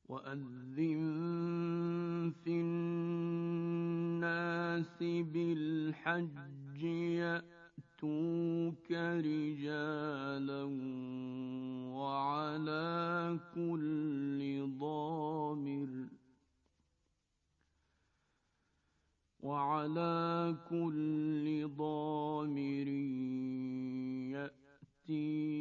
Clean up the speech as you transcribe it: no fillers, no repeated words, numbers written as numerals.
وأذن في الناس بالحج يأتوك رجالا وعلى كل ضامر يأتين